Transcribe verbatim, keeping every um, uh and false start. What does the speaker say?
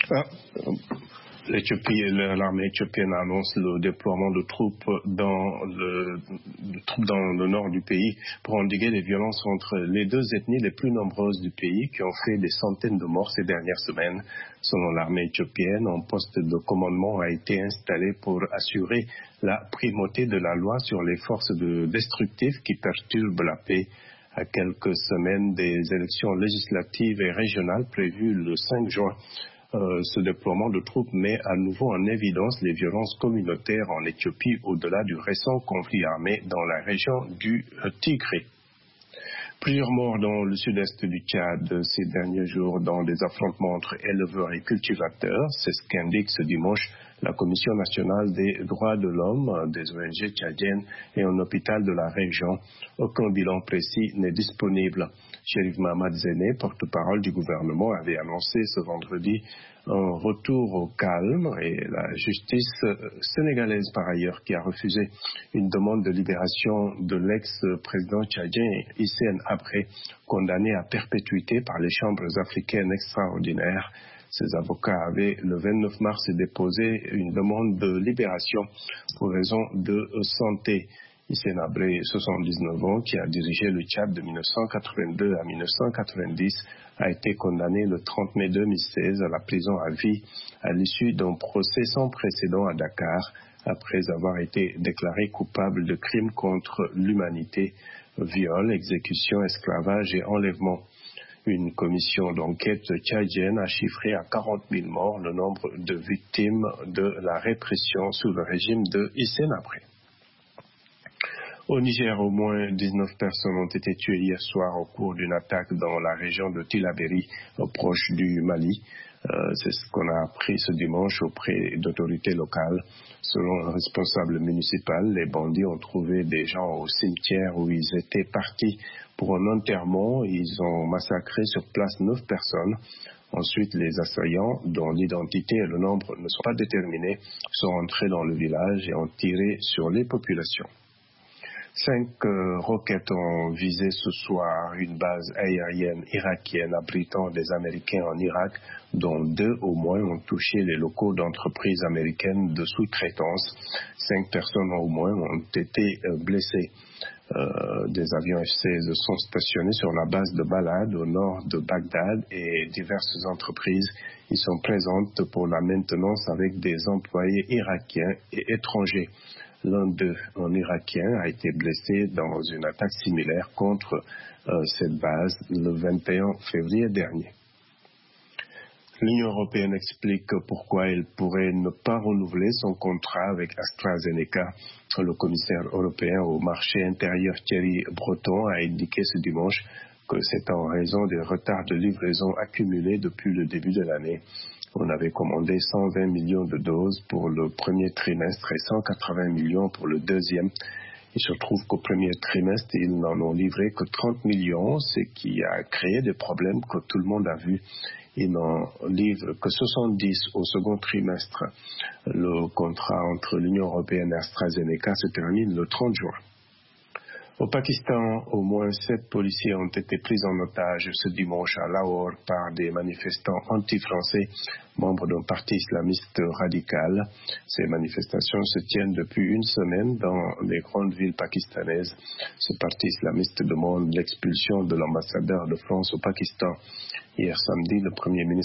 Ah, L'Éthiopie, l'armée éthiopienne annonce le déploiement de troupes dans le, de troupes dans le nord du pays pour endiguer les violences entre les deux ethnies les plus nombreuses du pays qui ont fait des centaines de morts ces dernières semaines. Selon l'armée éthiopienne, un poste de commandement a été installé pour assurer la primauté de la loi sur les forces de destructives qui perturbent la paix. À quelques semaines des élections législatives et régionales prévues le cinq juin. Euh, ce déploiement de troupes met à nouveau en évidence les violences communautaires en Éthiopie au-delà du récent conflit armé dans la région du Tigré. Plusieurs morts dans le sud-est du Tchad ces derniers jours dans des affrontements entre éleveurs et cultivateurs. C'est ce qu'indique ce dimanche la Commission nationale des droits de l'homme, des O N G tchadiennes et un hôpital de la région. Aucun bilan précis n'est disponible. Chérif Mahamad Zene, porte-parole du gouvernement, avait annoncé ce vendredi un retour au calme et la justice sénégalaise par ailleurs qui a refusé une demande de libération de l'ex-président tchadien Hissène Habré, condamné à perpétuité par les chambres africaines extraordinaires. Ses avocats avaient le vingt-neuf mars déposé une demande de libération pour raison de santé. Hissène Habré, soixante-dix-neuf ans, qui a dirigé le Tchad de mille neuf cent quatre-vingt-deux à mille neuf cent quatre-vingt-dix, a été condamné le trente mai deux mille seize à la prison à vie à l'issue d'un procès sans précédent à Dakar, après avoir été déclaré coupable de crimes contre l'humanité, viol, exécution, esclavage et enlèvement. Une commission d'enquête tchadienne a chiffré à quarante mille morts le nombre de victimes de la répression sous le régime de Hissène Habré. Au Niger, au moins dix-neuf personnes ont été tuées hier soir au cours d'une attaque dans la région de Tillabéri, proche du Mali. Euh, c'est ce qu'on a appris ce dimanche auprès d'autorités locales. Selon un responsable municipal, les bandits ont trouvé des gens au cimetière où ils étaient partis pour un enterrement. Ils ont massacré sur place neuf personnes. Ensuite, les assaillants, dont l'identité et le nombre ne sont pas déterminés, sont entrés dans le village et ont tiré sur les populations. Cinq euh, roquettes ont visé ce soir une base aérienne irakienne abritant des Américains en Irak, dont deux au moins ont touché les locaux d'entreprises américaines de sous-traitance. Cinq personnes au moins ont été euh, blessées. Euh, des avions F seize sont stationnés sur la base de Balad au nord de Bagdad et diverses entreprises y sont présentes pour la maintenance avec des employés irakiens et étrangers. L'un d'eux, un Irakien, a été blessé dans une attaque similaire contre euh, cette base le vingt et un février dernier. L'Union européenne explique pourquoi elle pourrait ne pas renouveler son contrat avec AstraZeneca. Le commissaire européen au marché intérieur Thierry Breton a indiqué ce dimanche que c'est en raison des retards de livraison accumulés depuis le début de l'année. On avait commandé cent vingt millions de doses pour le premier trimestre et cent quatre-vingts millions pour le deuxième. Il se trouve qu'au premier trimestre, ils n'en ont livré que trente millions, ce qui a créé des problèmes que tout le monde a vus. Ils n'en livrent que soixante-dix au second trimestre. Le contrat entre l'Union européenne et AstraZeneca se termine le trente juin. Au Pakistan, au moins sept policiers ont été pris en otage ce dimanche à Lahore par des manifestants anti-français, membres d'un parti islamiste radical. Ces manifestations se tiennent depuis une semaine dans les grandes villes pakistanaises. Ce parti islamiste demande l'expulsion de l'ambassadeur de France au Pakistan. Hier samedi, le Premier ministre